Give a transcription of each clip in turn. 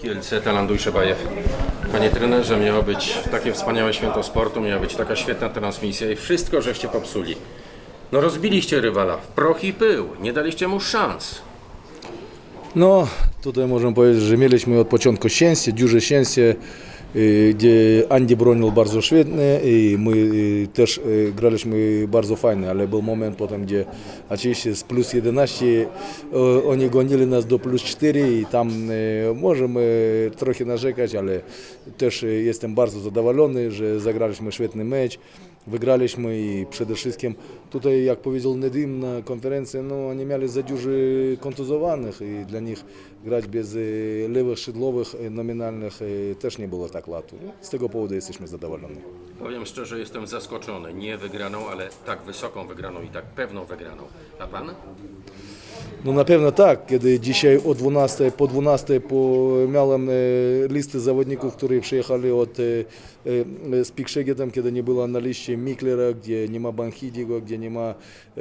Kielce, Talanduj Szebajew. Panie trenerze, miało być takie wspaniałe święto sportu, miała być taka świetna transmisja i wszystko żeście popsuli. No rozbiliście rywala w proch i pył, nie daliście mu szans. No, tutaj możemy powiedzieć, że mieliśmy od początku szczęście, duże szczęście, gdzie Andy bronił bardzo świetnie i my też graliśmy bardzo fajnie, ale był moment potem, gdzie oczywiście z plus 11 oni gonili nas do plus 4 i tam możemy trochę narzekać, ale też jestem bardzo zadowolony, że zagraliśmy świetny mecz. Wygraliśmy i przede wszystkim tutaj, jak powiedział Nedim na konferencji, no oni mieli za dużo kontuzjowanych i dla nich grać bez lewych skrzydłowych nominalnych też nie było tak łatwo. Z tego powodu jesteśmy zadowoleni. Powiem szczerze, jestem zaskoczony. Nie wygraną, ale tak wysoką wygraną i tak pewną wygraną. A pan? No na pewno tak, kiedy dzisiaj o 12, po 12 miałem listę zawodników, którzy przyjechali z Pikszegetem, kiedy nie było na liście Miklera, gdzie nie ma Banhidiego, gdzie nie ma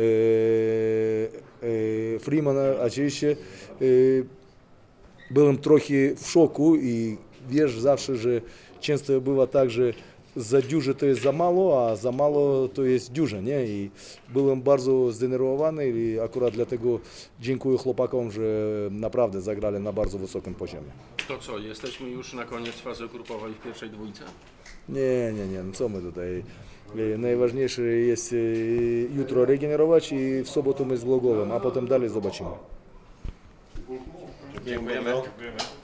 Freemana, oczywiście byłem trochę w szoku i wiesz zawsze, że często bywa tak, że za dużo to jest za mało, a za mało to jest dużo, nie? I byłem bardzo zdenerwowany i akurat dlatego dziękuję chłopakom, że naprawdę zagrali na bardzo wysokim poziomie. To co, jesteśmy już na koniec fazy grupowej w pierwszej dwójce? Nie, no co my tutaj. Najważniejsze jest jutro regenerować i w sobotę my z Głogowem, a potem dalej zobaczymy. Dziękujemy.